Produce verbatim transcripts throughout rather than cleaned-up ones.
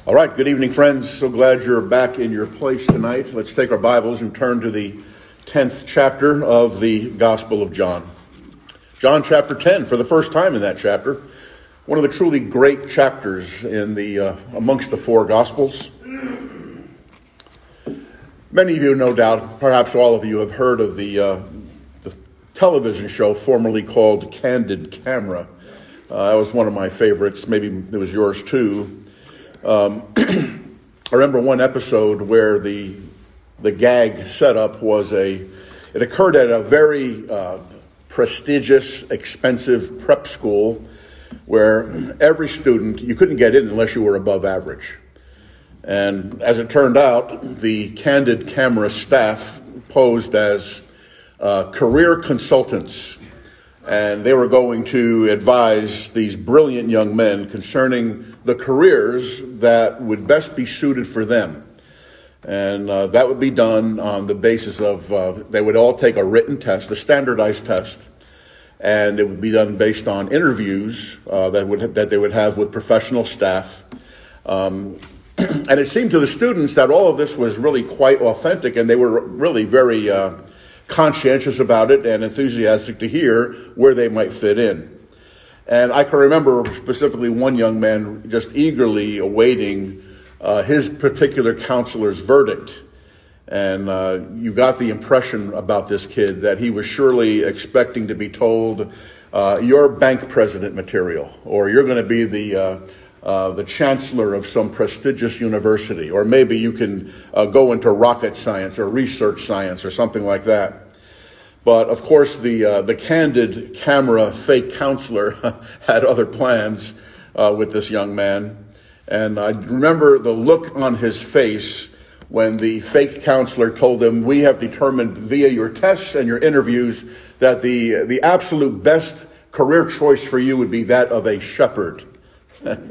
All right, good evening, friends. So glad you're back in your place tonight. Let's take our Bibles and turn to the tenth chapter of the Gospel of John. John chapter ten, for the first time in that chapter, one of the truly great chapters in the uh, amongst the four Gospels. Many of you, no doubt, perhaps all of you, have heard of the, uh, the television show formerly called Candid Camera. Uh, that was one of my favorites. Maybe it was yours too. Um, I remember one episode where the the gag setup was a, it occurred at a very uh, prestigious, expensive prep school where every student, you couldn't get in unless you were above average. And as it turned out, the Candid Camera staff posed as uh, career consultants, and they were going to advise these brilliant young men concerning the careers that would best be suited for them. And uh, that would be done on the basis of, uh, they would all take a written test, a standardized test, and it would be done based on interviews uh, that would that they would have with professional staff. Um, and it seemed to the students that all of this was really quite authentic, and they were really very uh, conscientious about it and enthusiastic to hear where they might fit in. And I can remember specifically one young man just eagerly awaiting uh, his particular counselor's verdict. And uh, you got the impression about this kid that he was surely expecting to be told, uh, you're bank president material, or you're going to be the uh, uh, the chancellor of some prestigious university, or maybe you can uh, go into rocket science or research science or something like that. But of course, the uh, the Candid Camera fake counselor had other plans uh, with this young man. And I remember the look on his face when the fake counselor told him, we have determined via your tests and your interviews that the, the absolute best career choice for you would be that of a shepherd. And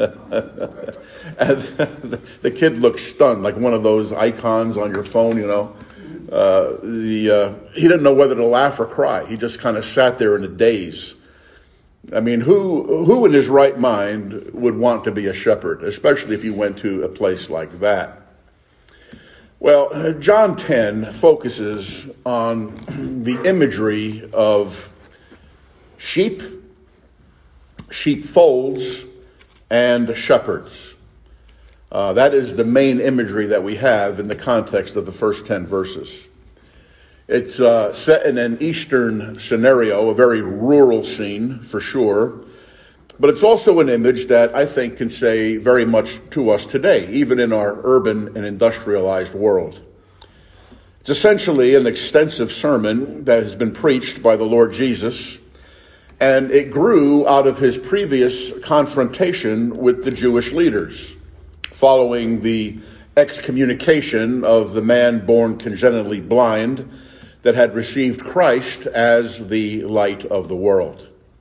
the kid looked stunned, like one of those icons on your phone, you know. Uh, the uh, he didn't know whether to laugh or cry. He just kind of sat there in a daze. I mean, who who in his right mind would want to be a shepherd, especially if you went to a place like that? Well, John ten focuses on the imagery of sheep, sheepfolds, and shepherds. Uh, that is the main imagery that we have in the context of the first ten verses. It's uh, set in an eastern scenario, a very rural scene for sure, but it's also an image that I think can say very much to us today, even in our urban and industrialized world. It's essentially an extensive sermon that has been preached by the Lord Jesus, and it grew out of his previous confrontation with the Jewish leaders, following the excommunication of the man born congenitally blind that had received Christ as the light of the world.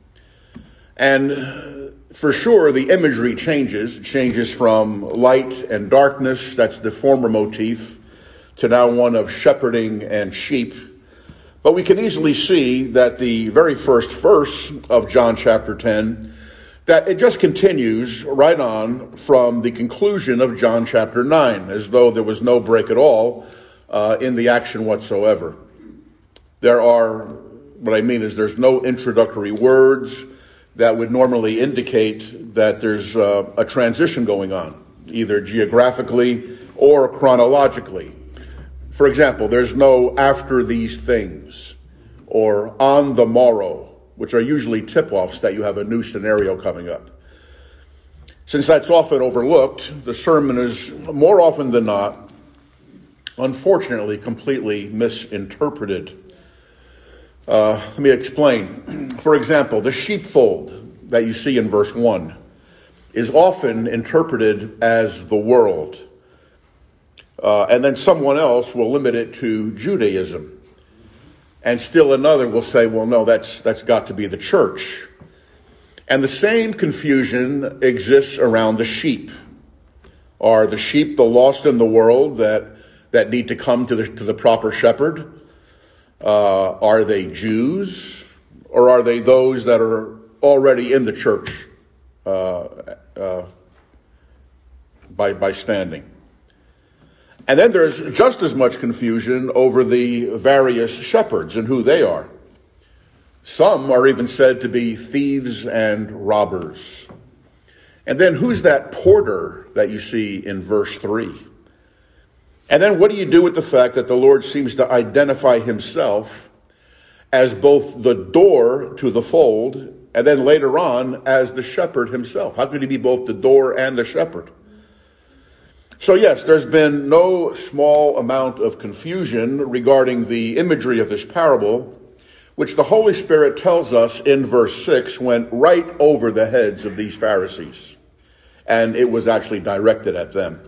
And for sure, the imagery changes, changes from light and darkness, that's the former motif, to now one of shepherding and sheep. But we can easily see that the very first verse of John chapter ten, that it just continues right on from the conclusion of John chapter nine, as though there was no break at all uh, in the action whatsoever. There are, what I mean is there's no introductory words that would normally indicate that there's uh, a transition going on, either geographically or chronologically. For example, there's no after these things or on the morrow, which are usually tip-offs that you have a new scenario coming up. Since that's often overlooked, the sermon is more often than not, unfortunately, completely misinterpreted. Uh, let me explain. For example, the sheepfold that you see in verse one is often interpreted as the world. Uh, and then someone else will limit it to Judaism. And still another will say, well, no, that's that's got to be the church. And the same confusion exists around the sheep. Are the sheep the lost in the world that, that need to come to the, to the proper shepherd? Uh, are they Jews? Or are they those that are already in the church? Uh, uh, by, by standing. And then there's just as much confusion over the various shepherds and who they are. Some are even said to be thieves and robbers. And then who's that porter that you see in verse three? And then what do you do with the fact that the Lord seems to identify himself as both the door to the fold, and then later on as the shepherd himself? How could he be both the door and the shepherd? So yes, there's been no small amount of confusion regarding the imagery of this parable, which the Holy Spirit tells us in verse six went right over the heads of these Pharisees. And it was actually directed at them.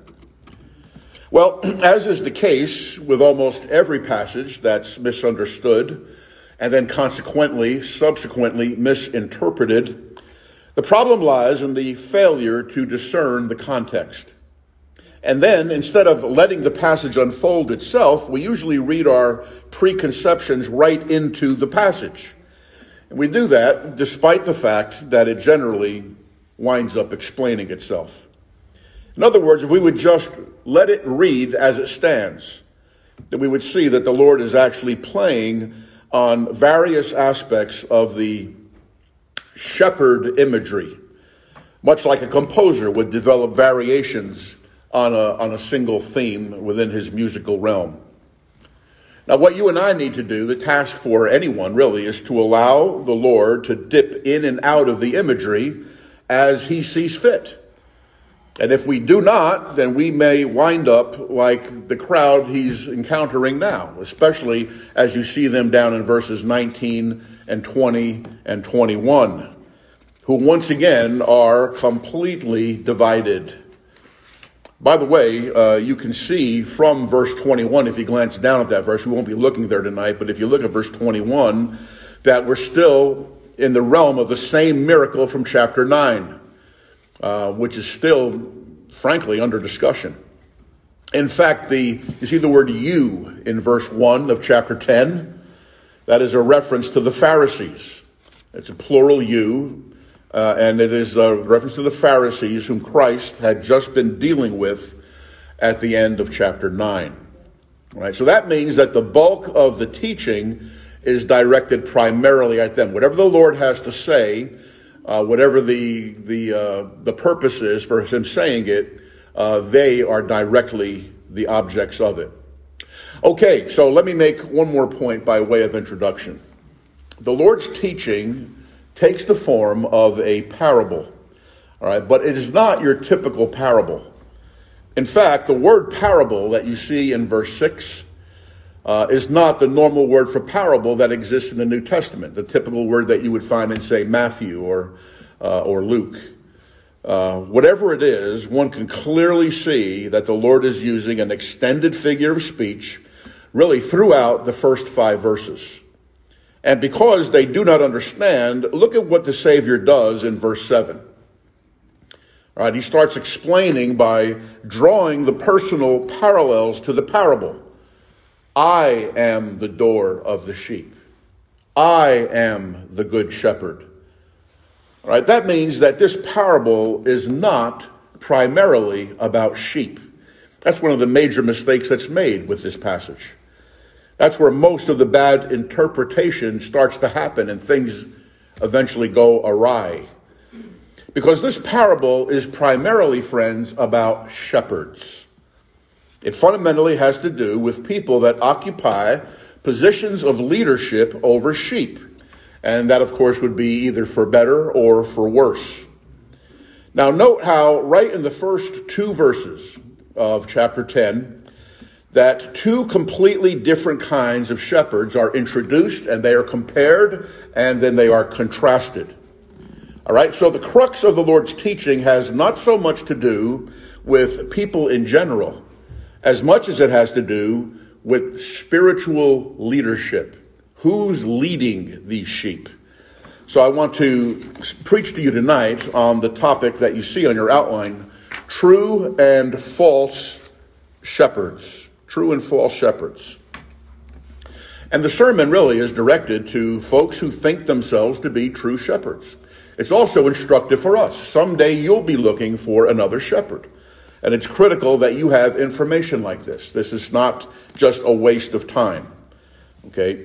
Well, as is the case with almost every passage that's misunderstood and then consequently, subsequently misinterpreted, the problem lies in the failure to discern the context. And then, instead of letting the passage unfold itself, we usually read our preconceptions right into the passage. And we do that despite the fact that it generally winds up explaining itself. In other words, if we would just let it read as it stands, then we would see that the Lord is actually playing on various aspects of the shepherd imagery, much like a composer would develop variations on a, on a single theme within his musical realm. Now, what you and I need to do, the task for anyone really, is to allow the Lord to dip in and out of the imagery as he sees fit. And if we do not, then we may wind up like the crowd he's encountering now, especially as you see them down in verses nineteen and twenty and twenty-one, who once again are completely divided. By the way, uh, you can see from verse twenty-one, if you glance down at that verse, we won't be looking there tonight, but if you look at verse twenty-one, that we're still in the realm of the same miracle from chapter nine, uh, which is still, frankly, under discussion. In fact, the you see the word you in verse one of chapter ten? That is a reference to the Pharisees. It's a plural you. Uh, and it is a reference to the Pharisees whom Christ had just been dealing with at the end of chapter nine. All right, so that means that the bulk of the teaching is directed primarily at them. Whatever the Lord has to say, uh, whatever the the uh, the purpose is for him saying it, uh, they are directly the objects of it. Okay, so let me make one more point by way of introduction. The Lord's teaching takes the form of a parable, all right, but it is not your typical parable. In fact, the word parable that you see in verse six uh, is not the normal word for parable that exists in the New Testament, the typical word that you would find in, say, Matthew or uh, or Luke. Uh, whatever it is, one can clearly see that the Lord is using an extended figure of speech really throughout the first five verses. And because they do not understand, look at what the Savior does in verse seven. All right, he starts explaining by drawing the personal parallels to the parable. I am the door of the sheep. I am the good shepherd. All right, that means that this parable is not primarily about sheep. That's one of the major mistakes that's made with this passage. That's where most of the bad interpretation starts to happen and things eventually go awry. Because this parable is primarily, friends, about shepherds. It fundamentally has to do with people that occupy positions of leadership over sheep. And that, of course, would be either for better or for worse. Now, note how right in the first two verses of chapter ten, that two completely different kinds of shepherds are introduced and they are compared and then they are contrasted. All right, so the crux of the Lord's teaching has not so much to do with people in general as much as it has to do with spiritual leadership. Who's leading these sheep? So I want to preach to you tonight on the topic that you see on your outline, true and false shepherds. True and false shepherds. And the sermon really is directed to folks who think themselves to be true shepherds. It's also instructive for us. Someday you'll be looking for another shepherd. And it's critical that you have information like this. This is not just a waste of time. Okay?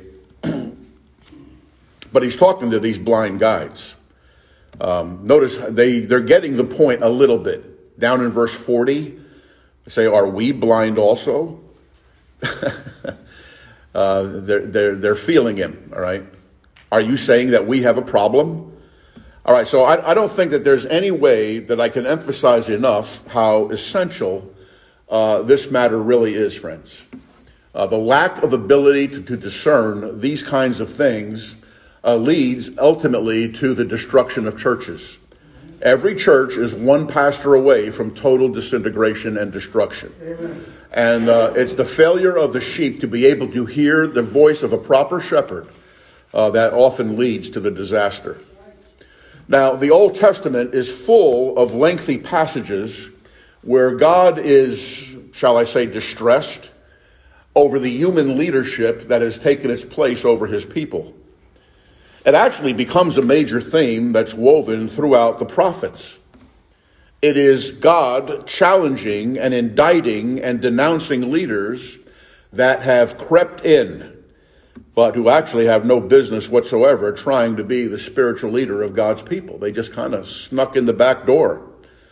But he's talking to these blind guides. Um, notice they, they're getting the point a little bit. Down in verse forty, they say, are we blind also? uh, they're, they're, they're feeling him, all right? Are you saying that we have a problem? All right, so I, I don't think that there's any way that I can emphasize enough how essential uh, this matter really is, friends. Uh, the lack of ability to, to discern these kinds of things uh, leads ultimately to the destruction of churches. Every church is one pastor away from total disintegration and destruction. Amen. And uh, it's the failure of the sheep to be able to hear the voice of a proper shepherd uh, that often leads to the disaster. Now, the Old Testament is full of lengthy passages where God is, shall I say, distressed over the human leadership that has taken its place over his people. It actually becomes a major theme that's woven throughout the prophets. It is God challenging and indicting and denouncing leaders that have crept in, but who actually have no business whatsoever trying to be the spiritual leader of God's people. They just kind of snuck in the back door.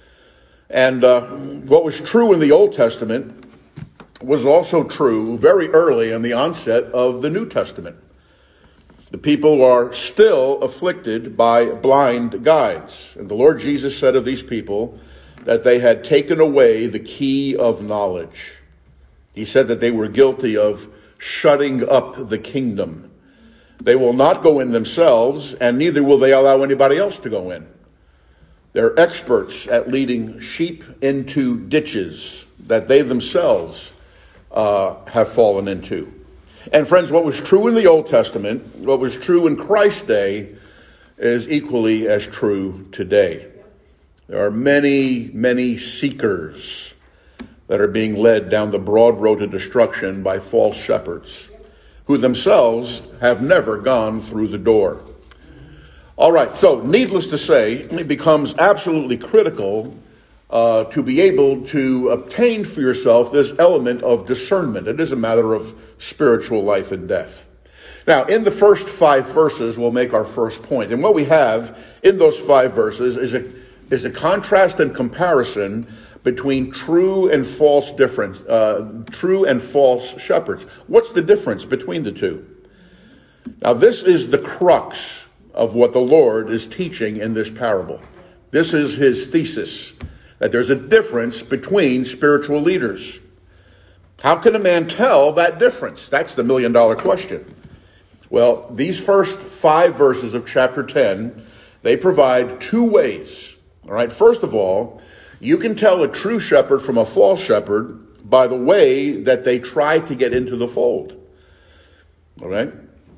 And uh, what was true in the Old Testament was also true very early in the onset of the New Testament. The people are still afflicted by blind guides. And the Lord Jesus said of these people that they had taken away the key of knowledge. He said that they were guilty of shutting up the kingdom. They will not go in themselves, and neither will they allow anybody else to go in. They're experts at leading sheep into ditches that they themselves uh, have fallen into. And friends, what was true in the Old Testament, what was true in Christ's day, is equally as true today. There are many, many seekers that are being led down the broad road to destruction by false shepherds, who themselves have never gone through the door. All right, so needless to say, it becomes absolutely critical uh, to be able to obtain for yourself this element of discernment. It is a matter of spiritual life and death. Now, in the first five verses, we'll make our first point. And what we have in those five verses is a, is a contrast and comparison between true and false difference, uh, true and false shepherds. What's the difference between the two? Now, this is the crux of what the Lord is teaching in this parable. This is his thesis, that there's a difference between spiritual leaders. How can a man tell that difference? That's the million dollar question. Well, these first five verses of chapter ten, they provide two ways. All right, first of all, you can tell a true shepherd from a false shepherd by the way that they try to get into the fold. All right?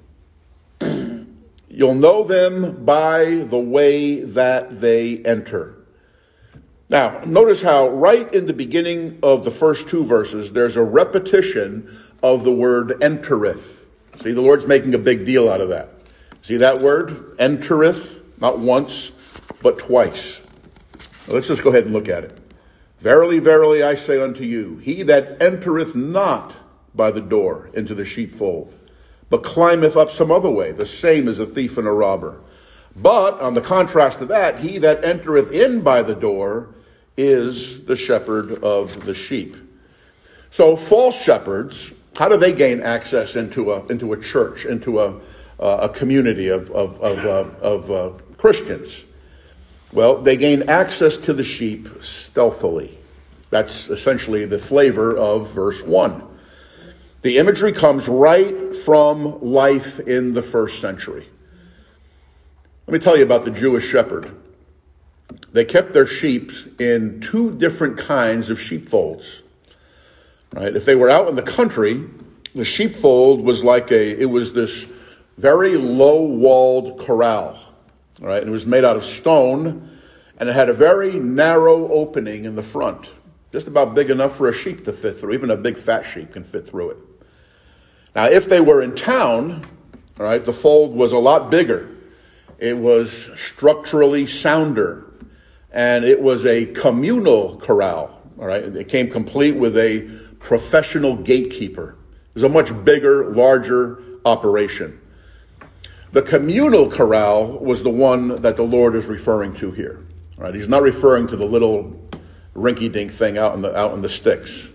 You'll know them by the way that they enter. Now, notice how right in the beginning of the first two verses, there's a repetition of the word entereth. See, the Lord's making a big deal out of that. See that word? Entereth, not once, but twice. Now, let's just go ahead and look at it. Verily, verily, I say unto you, he that entereth not by the door into the sheepfold, but climbeth up some other way, the same is a thief and a robber. But, on the contrast to that, he that entereth in by the door is the shepherd of the sheep. So, false shepherds, how do they gain access into a into a church, into a uh, a community of of of, uh, of uh, Christians? Well, they gain access to the sheep stealthily. That's essentially the flavor of verse one. The imagery comes right from life in the first century. Let me tell you about the Jewish shepherd. They kept their sheep in two different kinds of sheepfolds. Right? If they were out in the country, the sheepfold was like a, it was this very low-walled corral. Right? And it was made out of stone, and it had a very narrow opening in the front, just about big enough for a sheep to fit through. Even a big fat sheep can fit through it. Now, if they were in town, all right, the fold was a lot bigger. It was structurally sounder, and it was a communal corral. All right, it came complete with a professional gatekeeper. It was a much bigger, larger operation. The communal corral was the one that the Lord is referring to here. All right, he's not referring to the little rinky-dink thing out in the out in the sticks.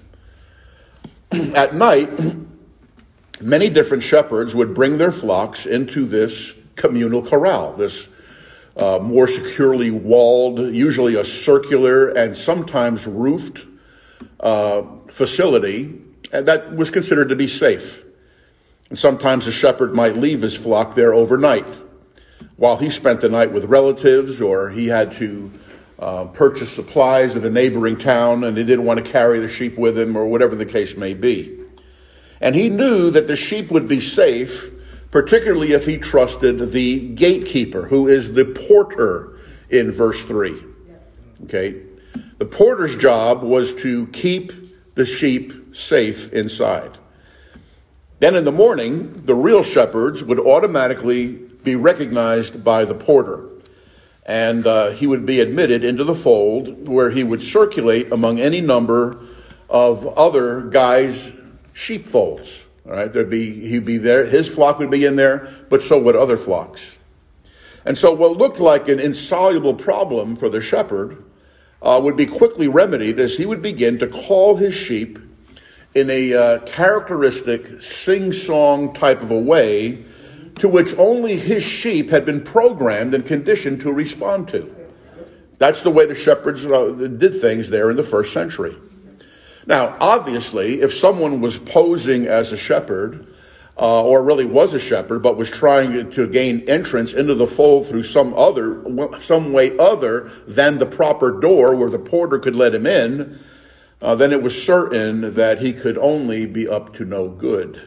At night, many different shepherds would bring their flocks into this communal corral, this uh, more securely walled, usually a circular and sometimes roofed uh, facility, and that was considered to be safe. And sometimes the shepherd might leave his flock there overnight while he spent the night with relatives, or he had to uh, purchase supplies at a neighboring town and he didn't want to carry the sheep with him, or whatever the case may be. And he knew that the sheep would be safe, particularly if he trusted the gatekeeper, who is the porter in verse three. Okay? The porter's job was to keep the sheep safe inside. Then in the morning, the real shepherds would automatically be recognized by the porter. And uh, he would be admitted into the fold, where he would circulate among any number of other guys' sheepfolds. All right, there'd be he'd be there, his flock would be in there, but so would other flocks. And so what looked like an insoluble problem for the shepherd uh, would be quickly remedied as he would begin to call his sheep in a uh, characteristic sing-song type of a way to which only his sheep had been programmed and conditioned to respond to. That's the way the shepherds uh, did things there in the first century. Now, obviously, if someone was posing as a shepherd, uh, or really was a shepherd, but was trying to gain entrance into the fold through some other, some way other than the proper door where the porter could let him in, Uh, then it was certain that he could only be up to no good.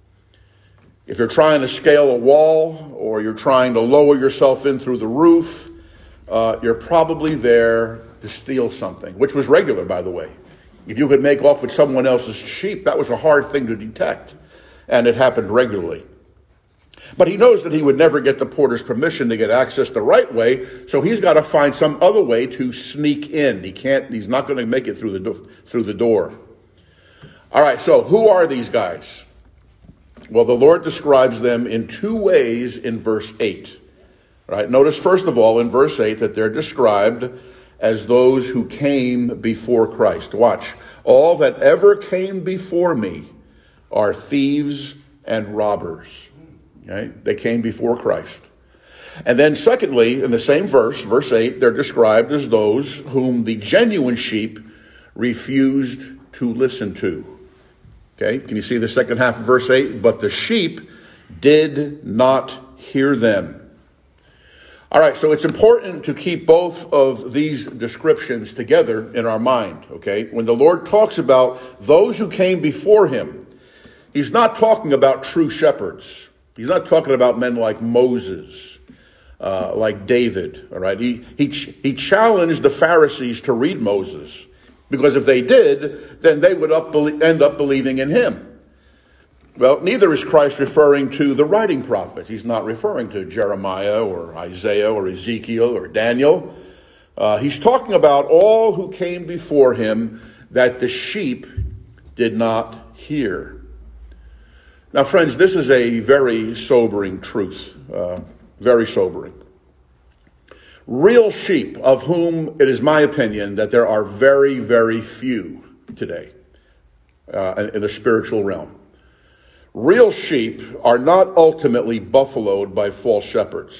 If you're trying to scale a wall, or you're trying to lower yourself in through the roof, uh, you're probably there to steal something, which was regular, by the way. If you could make off with someone else's sheep, that was a hard thing to detect, and it happened regularly. But he knows that he would never get the porter's permission to get access the right way, so he's got to find some other way to sneak in. He can't. He's not going to make it through the do- through the door. All right. So who are these guys? Well, the Lord describes them in two ways in verse eight. All right. Notice first of all in verse eight that they're described as those who came before Christ. Watch. All that ever came before me are thieves and robbers. Okay? They came before Christ. And then secondly, in the same verse, verse eight, they're described as those whom the genuine sheep refused to listen to. Okay, can you see the second half of verse eight? But the sheep did not hear them. All right, so it's important to keep both of these descriptions together in our mind, okay? When the Lord talks about those who came before him, he's not talking about true shepherds. He's not talking about men like Moses, uh, like David, all right? He, he, he challenged the Pharisees to read Moses, because if they did, then they would up, end up believing in him. Well, neither is Christ referring to the writing prophets. He's not referring to Jeremiah or Isaiah or Ezekiel or Daniel. Uh, he's talking about all who came before him that the sheep did not hear. Now, friends, this is a very sobering truth, uh, very sobering. Real sheep, of whom it is my opinion that there are very, very few today uh, in the spiritual realm. Real sheep are not ultimately buffaloed by false shepherds.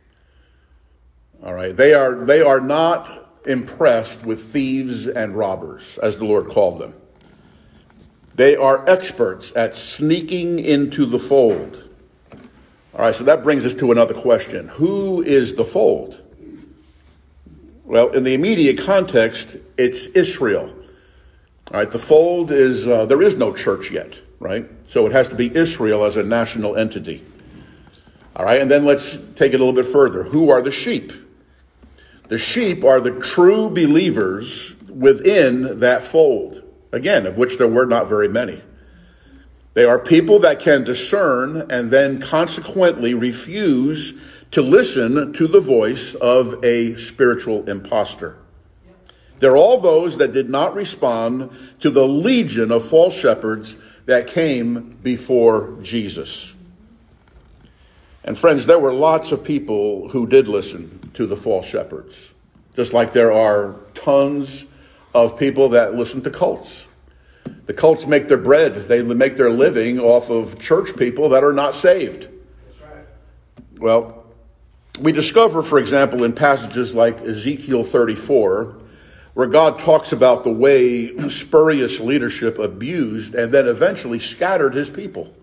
All right, they are they are not impressed with thieves and robbers, as the Lord called them. They are experts at sneaking into the fold. All right, so that brings us to another question. Who is the fold? Well, in the immediate context, it's Israel. All right, the fold is, uh, there is no church yet, right? So it has to be Israel as a national entity. All right, and then let's take it a little bit further. Who are the sheep? The sheep are the true believers within that fold. Again, of which there were not very many. They are people that can discern and then consequently refuse to listen to the voice of a spiritual imposter. They're all those that did not respond to the legion of false shepherds that came before Jesus. And friends, there were lots of people who did listen to the false shepherds, just like there are tons of people that listen to cults. The cults make their bread, they make their living off of church people that are not saved. That's right. Well, we discover, for example, in passages like Ezekiel thirty-four, where God talks about the way spurious leadership abused and then eventually scattered his people.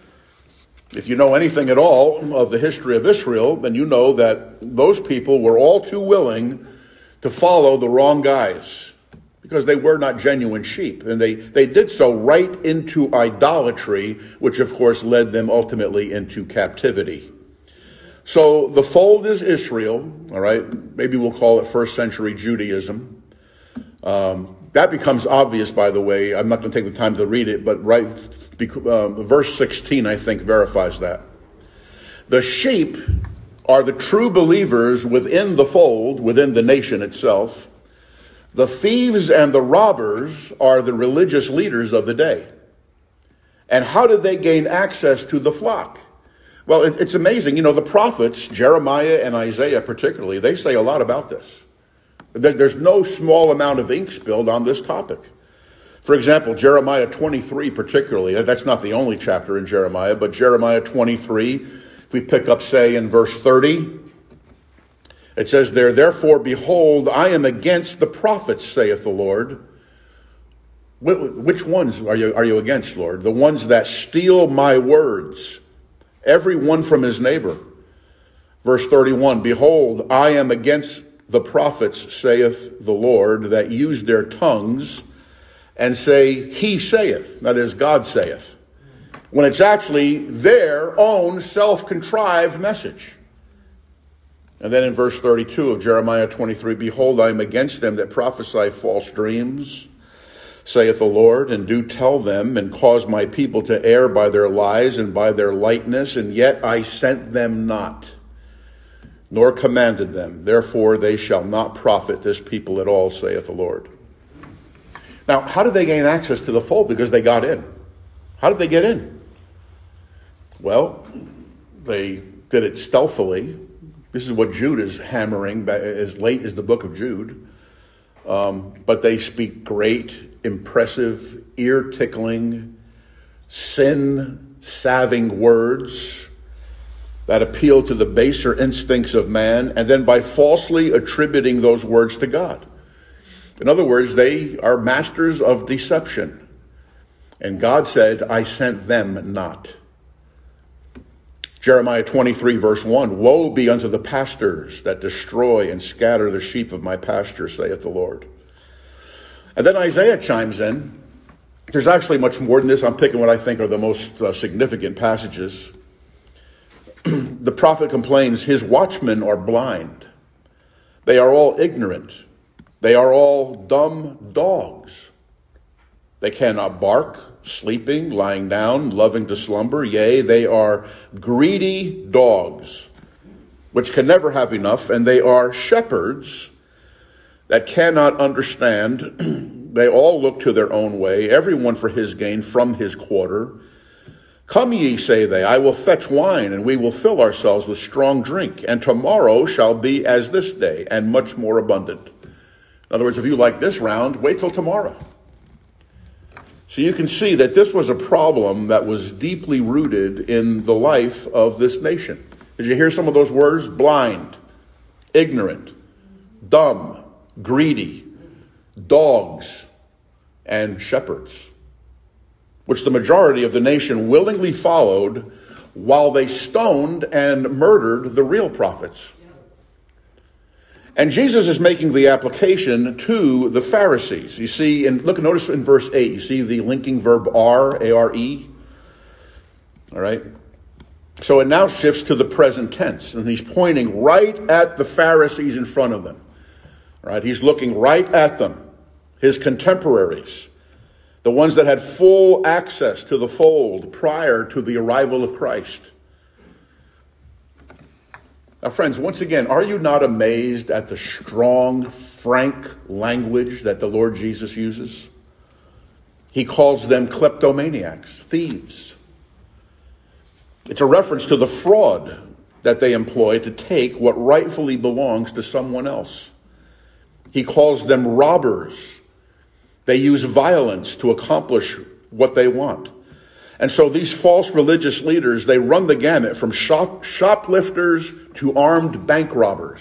If you know anything at all of the history of Israel, then you know that those people were all too willing to follow the wrong guys because they were not genuine sheep. And they, they did so right into idolatry, which of course led them ultimately into captivity. So the fold is Israel, all right? Maybe we'll call it first century Judaism. Um, that becomes obvious, by the way. I'm not going to take the time to read it, but right, uh, verse sixteen, I think, verifies that. The sheep are the true believers within the fold, within the nation itself. The thieves and the robbers are the religious leaders of the day. And how did they gain access to the flock? Well, it, it's amazing. You know, the prophets, Jeremiah and Isaiah particularly, they say a lot about this. There's no small amount of ink spilled on this topic. For example, Jeremiah twenty-three particularly, that's not the only chapter in Jeremiah, but Jeremiah twenty-three, if we pick up, say, in verse thirty, it says there, "Therefore, behold, I am against the prophets, saith the Lord." Which ones are you, are you against, Lord? The ones that steal my words, every one from his neighbor. Verse thirty-one, "Behold, I am against the prophets, saith the Lord, that use their tongues and say, he saith," that is, God saith, when it's actually their own self-contrived message. And then in verse thirty-two of Jeremiah twenty-three, "Behold, I am against them that prophesy false dreams, saith the Lord, and do tell them, and cause my people to err by their lies and by their lightness, and yet I sent them not, nor commanded them. Therefore they shall not profit this people at all, saith the Lord." Now, how did they gain access to the fold? Because they got in. How did they get in? Well, they did it stealthily. This is what Jude is hammering as late as the book of Jude. Um, but they speak great, impressive, ear-tickling, sin-salving words that appeal to the baser instincts of man, and then by falsely attributing those words to God. In other words, they are masters of deception. And God said, "I sent them not." Jeremiah twenty-three, verse one, "Woe be unto the pastors that destroy and scatter the sheep of my pasture, saith the Lord." And then Isaiah chimes in. There's actually much more than this. I'm picking what I think are the most uh, significant passages. The prophet complains, "His watchmen are blind. They are all ignorant. They are all dumb dogs. They cannot bark, sleeping, lying down, loving to slumber. Yea, they are greedy dogs, which can never have enough. And they are shepherds that cannot understand. They all look to their own way, everyone for his gain from his quarter. Come ye, say they, I will fetch wine, and we will fill ourselves with strong drink. And tomorrow shall be as this day, and much more abundant." In other words, if you like this round, wait till tomorrow. So you can see that this was a problem that was deeply rooted in the life of this nation. Did you hear some of those words? Blind, ignorant, dumb, greedy, dogs, and shepherds, which the majority of the nation willingly followed while they stoned and murdered the real prophets. And Jesus is making the application to the Pharisees. You see, and look, notice in verse eight, you see the linking verb are, A R E. All right. So it now shifts to the present tense, and he's pointing right at the Pharisees in front of them. All right. He's looking right at them, his contemporaries, the ones that had full access to the fold prior to the arrival of Christ. Now, friends, once again, are you not amazed at the strong, frank language that the Lord Jesus uses? He calls them kleptomaniacs, thieves. It's a reference to the fraud that they employ to take what rightfully belongs to someone else. He calls them robbers. They use violence to accomplish what they want. And so these false religious leaders, they run the gamut from shop, shoplifters to armed bank robbers.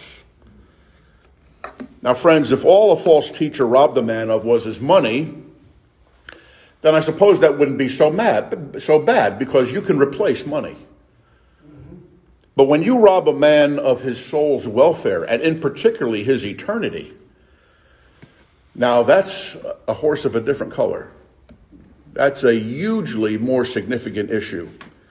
Now, friends, if all a false teacher robbed a man of was his money, then I suppose that wouldn't be so mad, so bad, because you can replace money. But when you rob a man of his soul's welfare, and in particularly his eternity, now that's a horse of a different color. That's a hugely more significant issue.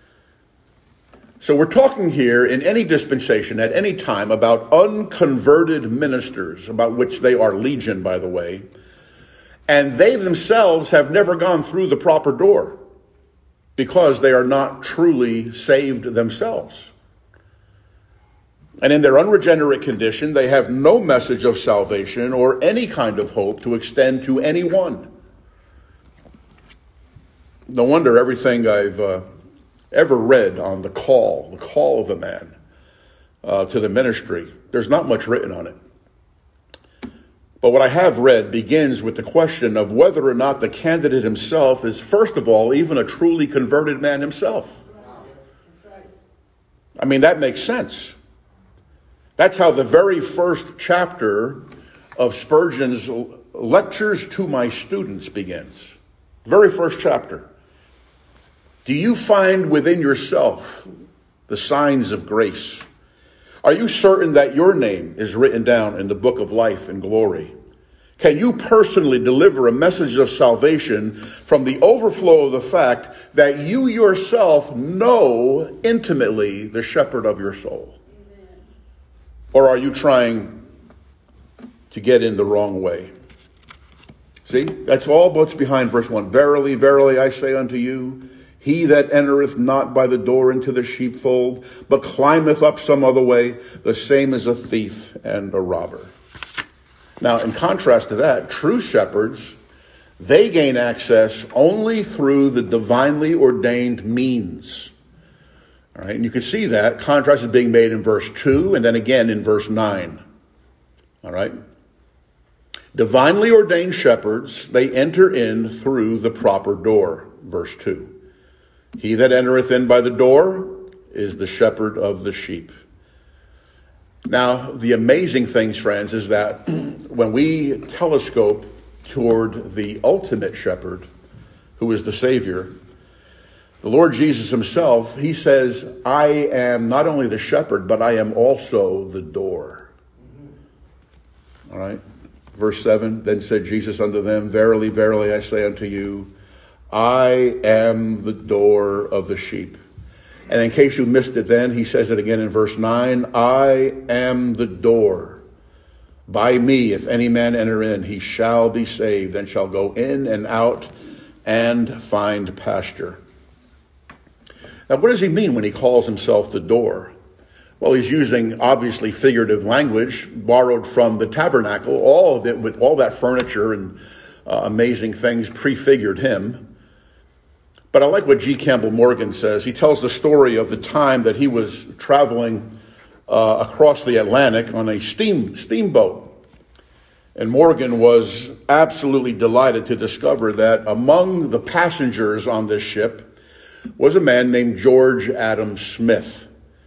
So we're talking here in any dispensation at any time about unconverted ministers, about which they are legion, by the way, and they themselves have never gone through the proper door because they are not truly saved themselves. And in their unregenerate condition, they have no message of salvation or any kind of hope to extend to anyone. No wonder everything I've uh, ever read on the call, the call of the man uh, to the ministry, there's not much written on it. But what I have read begins with the question of whether or not the candidate himself is, first of all, even a truly converted man himself. I mean, that makes sense. That's how the very first chapter of Spurgeon's Lectures to My Students begins. Very first chapter. Do you find within yourself the signs of grace? Are you certain that your name is written down in the book of life and glory? Can you personally deliver a message of salvation from the overflow of the fact that you yourself know intimately the shepherd of your soul? Amen. Or are you trying to get in the wrong way? See, that's all what's behind verse one. Verily, verily, I say unto you, he that entereth not by the door into the sheepfold, but climbeth up some other way, the same is a thief and a robber. Now, in contrast to that, true shepherds, they gain access only through the divinely ordained means. All right, and you can see that contrast is being made in verse two and then again in verse nine. All right. Divinely ordained shepherds, they enter in through the proper door, verse two. He that entereth in by the door is the shepherd of the sheep. Now, the amazing things, friends, is that when we telescope toward the ultimate shepherd, who is the Savior, the Lord Jesus himself, he says, I am not only the shepherd, but I am also the door. All right. Verse seven, then said Jesus unto them, verily, verily, I say unto you, I am the door of the sheep. And in case you missed it then, he says it again in verse nine, I am the door. By me, if any man enter in, he shall be saved and shall go in and out and find pasture. Now, what does he mean when he calls himself the door? Well, he's using obviously figurative language borrowed from the tabernacle. All of it, with all that furniture and uh, amazing things, prefigured him. But I like what G. Campbell Morgan says. He tells the story of the time that he was traveling uh, across the Atlantic on a steam steamboat. And Morgan was absolutely delighted to discover that among the passengers on this ship was a man named George Adam Smith.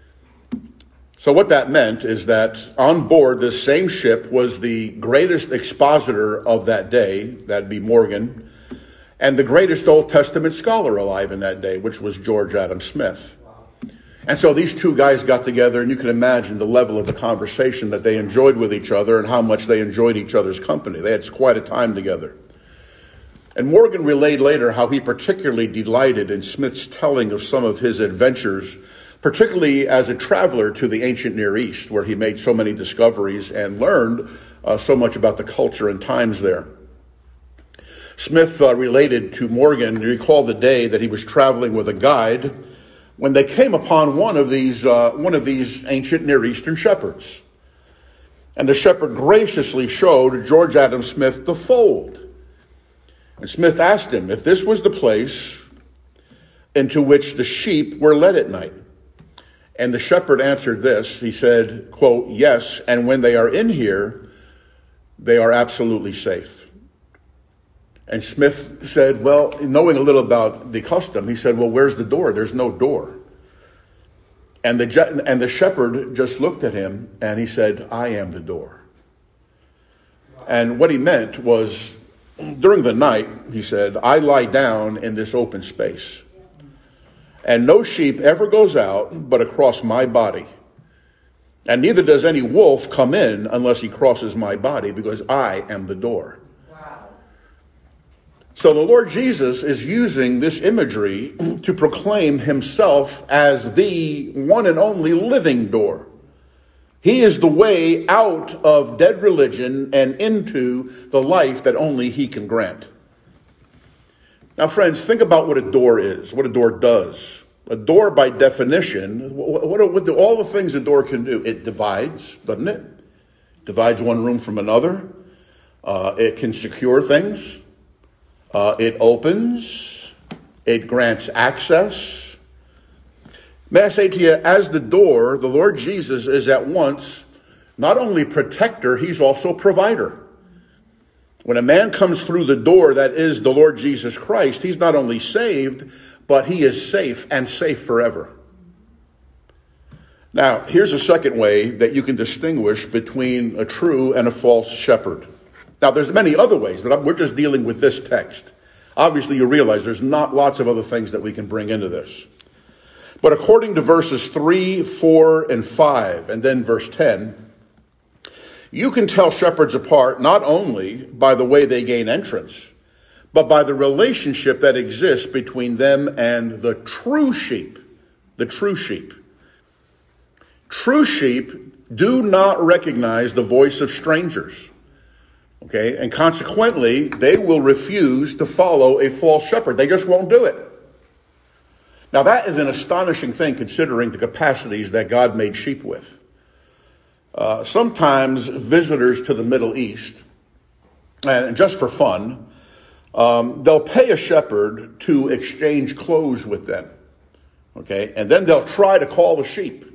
So what that meant is that on board this same ship was the greatest expositor of that day, that'd be Morgan, and the greatest Old Testament scholar alive in that day, which was George Adam Smith. And so these two guys got together, and you can imagine the level of the conversation that they enjoyed with each other and how much they enjoyed each other's company. They had quite a time together. And Morgan relayed later how he particularly delighted in Smith's telling of some of his adventures, particularly as a traveler to the ancient Near East, where he made so many discoveries and learned uh, so much about the culture and times there. Smith uh, related to Morgan, he recalled the day that he was traveling with a guide when they came upon one of these uh, one of these ancient Near Eastern shepherds. And the shepherd graciously showed George Adam Smith the fold. And Smith asked him if this was the place into which the sheep were led at night. And the shepherd answered this. He said, quote, "Yes, and when they are in here, they are absolutely safe." And Smith said, well, knowing a little about the custom, he said, well, where's the door? There's no door. And the, and the shepherd just looked at him and he said, "I am the door." And what he meant was, during the night, he said, I lie down in this open space. And no sheep ever goes out but across my body. And neither does any wolf come in unless he crosses my body, because I am the door. So the Lord Jesus is using this imagery to proclaim himself as the one and only living door. He is the way out of dead religion and into the life that only he can grant. Now, friends, think about what a door is, what a door does. A door, by definition, what are, what do all the things a door can do? It divides, doesn't it? It divides one room from another. Uh, it can secure things. Uh, it opens, it grants access. May I say to you, as the door, the Lord Jesus is at once not only protector, he's also provider. When a man comes through the door that is the Lord Jesus Christ, he's not only saved, but he is safe, and safe forever. Now, here's a second way that you can distinguish between a true and a false shepherd. Now, there's many other ways, but we're just dealing with this text. Obviously, you realize there's not lots of other things that we can bring into this. But according to verses three, four, and five, and then verse ten, you can tell shepherds apart not only by the way they gain entrance, but by the relationship that exists between them and the true sheep. The true sheep. True sheep do not recognize the voice of strangers. Okay, and consequently, they will refuse to follow a false shepherd. They just won't do it. Now, that is an astonishing thing considering the capacities that God made sheep with. Uh, sometimes visitors to the Middle East, and just for fun, um, they'll pay a shepherd to exchange clothes with them. Okay, and then they'll try to call the sheep,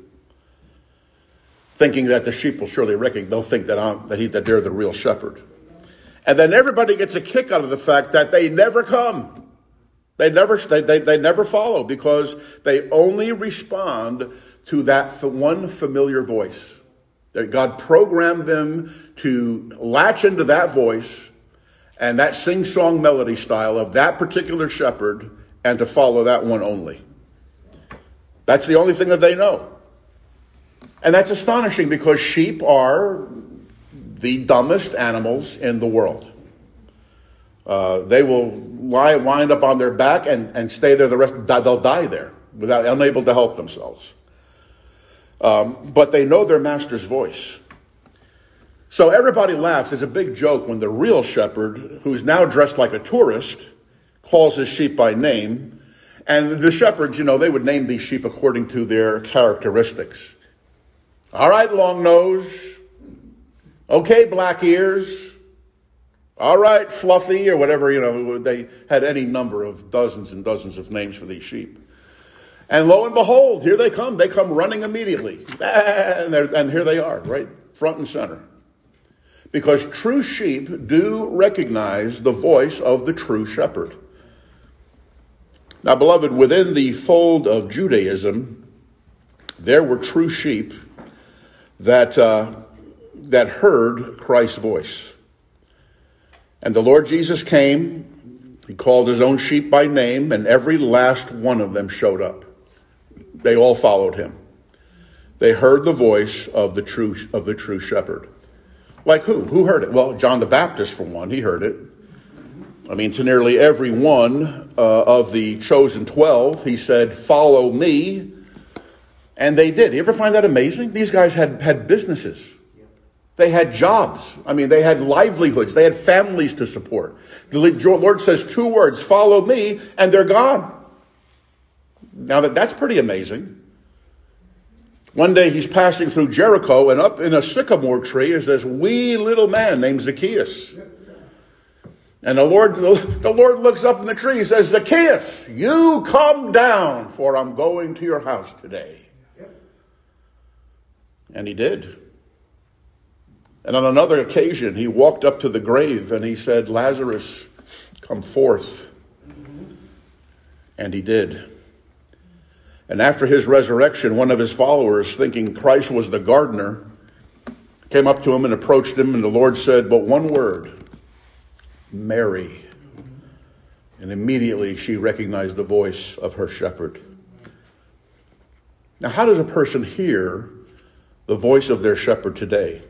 thinking that the sheep will surely recognize. They'll think that I'm, that, he, that they're the real shepherd. And then everybody gets a kick out of the fact that they never come. They never, they, they, they never follow, because they only respond to that one familiar voice. That God programmed them to latch into that voice and that sing-song melody style of that particular shepherd, and to follow that one only. That's the only thing that they know. And that's astonishing, because sheep are the dumbest animals in the world. Uh, they will lie, wind up on their back and, and stay there the rest. They'll die there, without unable to help themselves. Um, but they know their master's voice. So everybody laughs. It's a big joke when the real shepherd, who's now dressed like a tourist, calls his sheep by name. And the shepherds, you know, they would name these sheep according to their characteristics. All right, long nose. Okay, black ears. All right, Fluffy, or whatever, you know, they had any number of dozens and dozens of names for these sheep. And lo and behold, here they come. They come running immediately. And, and here they are, right front and center. Because true sheep do recognize the voice of the true shepherd. Now, beloved, within the fold of Judaism, there were true sheep that uh, that heard Christ's voice. And the Lord Jesus came, he called his own sheep by name, and every last one of them showed up. They all followed him. They heard the voice of the true of the true shepherd. Like who? Who heard it? Well, John the Baptist, for one, he heard it. I mean, to nearly every one uh, of the chosen twelve, he said, "Follow me." And they did. You ever find that amazing? These guys had, had businesses. They had jobs. I mean, they had livelihoods. They had families to support. The Lord says two words, "Follow me," and they're gone. Now that that's pretty amazing. One day he's passing through Jericho, and up in a sycamore tree is this wee little man named Zacchaeus. And the Lord, the Lord looks up in the tree and says, Zacchaeus, you come down, for I'm going to your house today. And he did. And on another occasion, he walked up to the grave and he said, Lazarus, come forth. And he did. And after his resurrection, one of his followers, thinking Christ was the gardener, came up to him and approached him, and the Lord said, but one word, Mary. And immediately she recognized the voice of her shepherd. Now, how does a person hear the voice of their shepherd today?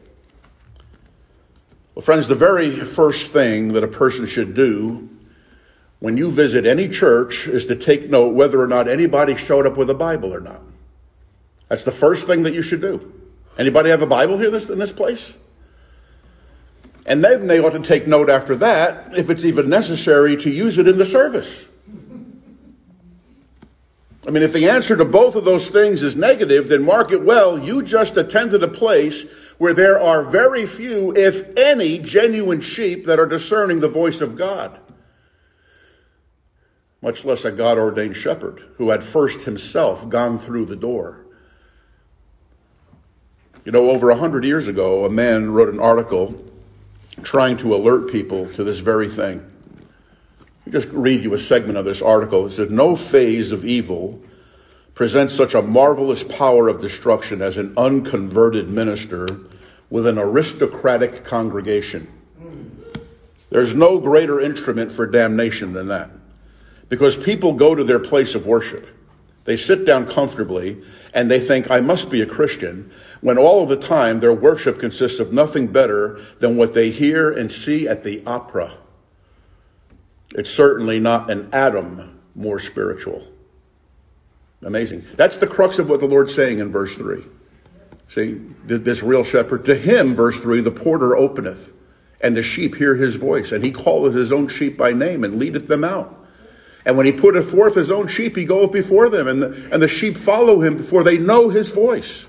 Well, friends, the very first thing that a person should do when you visit any church is to take note whether or not anybody showed up with a Bible or not. That's the first thing that you should do. Anybody have a Bible here in this, in this place? And then they ought to take note after that, if it's even necessary, to use it in the service. I mean, if the answer to both of those things is negative, then mark it well. You just attended a place where there are very few, if any, genuine sheep that are discerning the voice of God. Much less a God-ordained shepherd who had first himself gone through the door. You know, over a hundred years ago, a man wrote an article trying to alert people to this very thing. I'll just read you a segment of this article. It says, no phase of evil presents such a marvelous power of destruction as an unconverted minister with an aristocratic congregation. There's no greater instrument for damnation than that. Because people go to their place of worship. They sit down comfortably and they think, I must be a Christian, when all of the time their worship consists of nothing better than what they hear and see at the opera. It's certainly not an atom more spiritual. Amazing. That's the crux of what the Lord's saying in verse three. See, this real shepherd, to him, verse three, the porter openeth, and the sheep hear his voice, and he calleth his own sheep by name, and leadeth them out. And when he putteth forth his own sheep, he goeth before them, and the, and the sheep follow him, for they know his voice.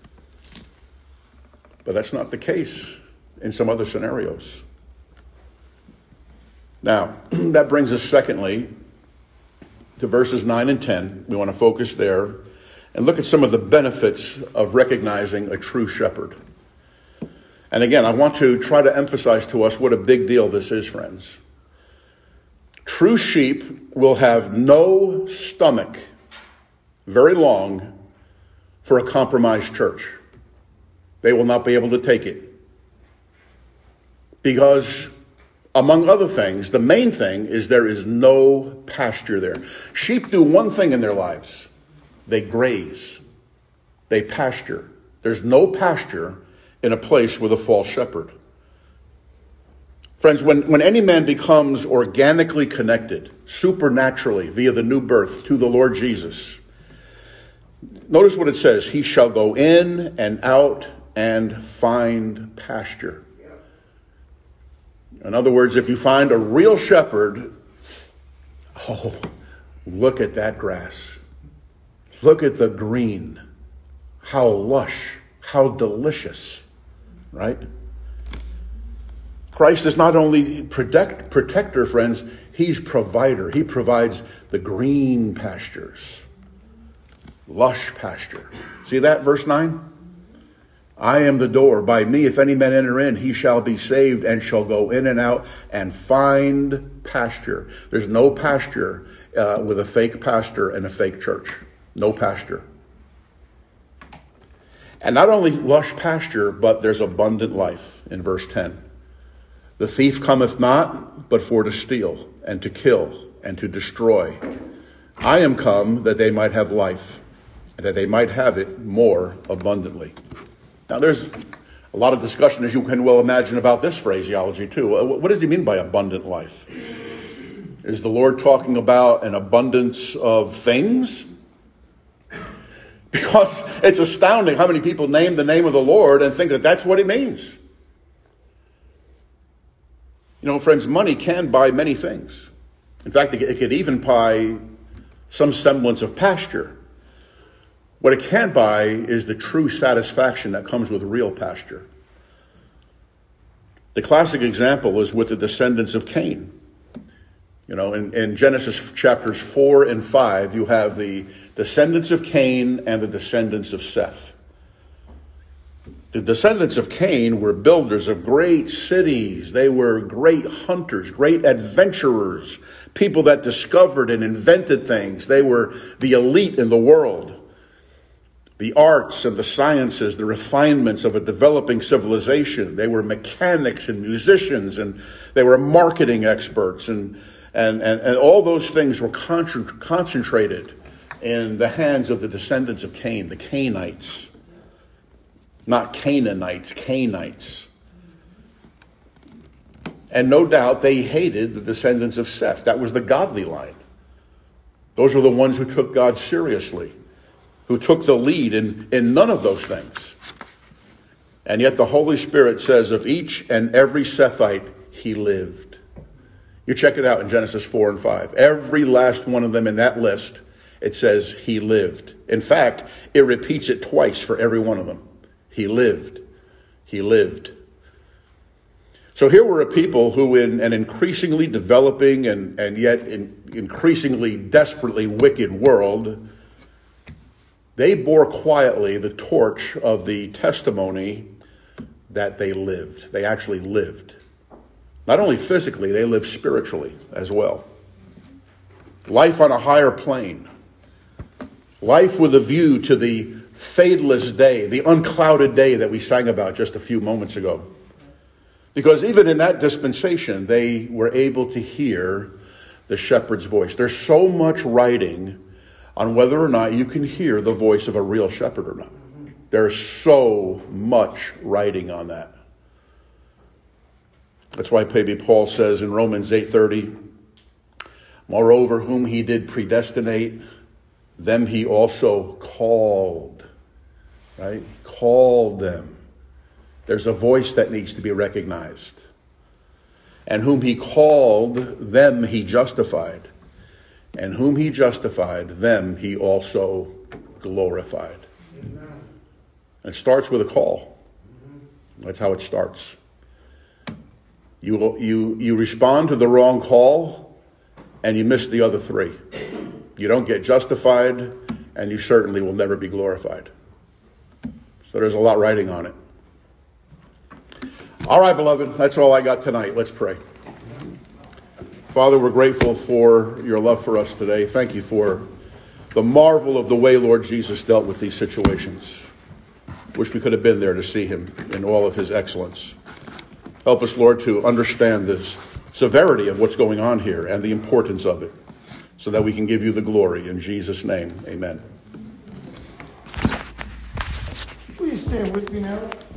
But that's not the case in some other scenarios. Now, that brings us secondly to verses nine and ten. We want to focus there and look at some of the benefits of recognizing a true shepherd. And again, I want to try to emphasize to us what a big deal this is, friends. True sheep will have no stomach very long for a compromised church. They will not be able to take it. Because, among other things, the main thing is there is no pasture there. Sheep do one thing in their lives. They graze. They pasture. There's no pasture in a place with a false shepherd. Friends, when, when any man becomes organically connected, supernaturally, via the new birth to the Lord Jesus, notice what it says, he shall go in and out and find pasture. In other words, if you find a real shepherd, oh, look at that grass. Look at the green. How lush, how delicious, right? Christ is not only protect, protector, friends, he's provider. He provides the green pastures, lush pasture. See that, verse nine? I am the door. By me, if any man enter in, he shall be saved and shall go in and out and find pasture. There's no pasture uh, with a fake pastor and a fake church. No pasture. And not only lush pasture, but there's abundant life in verse ten. The thief cometh not, but for to steal, and to kill, and to destroy. I am come that they might have life, and that they might have it more abundantly. Now there's a lot of discussion, as you can well imagine, about this phraseology too. What does he mean by abundant life? Is the Lord talking about an abundance of things? Because it's astounding how many people name the name of the Lord and think that that's what it means. You know, friends, money can buy many things. In fact, it could even buy some semblance of pasture. What it can't buy is the true satisfaction that comes with real pasture. The classic example is with the descendants of Cain. You know, in, in Genesis chapters four and five, you have the descendants of Cain and the descendants of Seth. The descendants of Cain were builders of great cities. They were great hunters, great adventurers, people that discovered and invented things. They were the elite in the world. The arts and the sciences, the refinements of a developing civilization. They were mechanics and musicians, and they were marketing experts, and and and, and all those things were con- concentrated in the hands of the descendants of Cain, the Cainites. Not Canaanites, Cainites. And no doubt they hated the descendants of Seth. That was the godly line. Those were the ones who took God seriously, who took the lead in, in none of those things. And yet the Holy Spirit says of each and every Sethite, he lived. You check it out in Genesis four and five. Every last one of them in that list, it says he lived. In fact, it repeats it twice for every one of them. He lived. He lived. So here were a people who in an increasingly developing and, and yet in increasingly desperately wicked world, they bore quietly the torch of the testimony that they lived. They actually lived. Not only physically, they lived spiritually as well. Life on a higher plane. Life with a view to the fadeless day, the unclouded day that we sang about just a few moments ago. Because even in that dispensation, they were able to hear the shepherd's voice. There's so much writing on whether or not you can hear the voice of a real shepherd or not. There's so much writing on that. That's why maybe Paul says in Romans eight thirty, moreover, whom he did predestinate, them he also called. Right? Called them. There's a voice that needs to be recognized. And whom he called, them he justified. And whom he justified, them he also glorified. Amen. It starts with a call. That's how it starts. You, you, you respond to the wrong call, and you miss the other three. You don't get justified, and you certainly will never be glorified. So there's a lot writing on it. All right, beloved, that's all I got tonight. Let's pray. Father, we're grateful for your love for us today. Thank you for the marvel of the way Lord Jesus dealt with these situations. Wish we could have been there to see him in all of his excellence. Help us, Lord, to understand the severity of what's going on here and the importance of it, so that we can give you the glory. In Jesus' name, amen. Please stand with me now.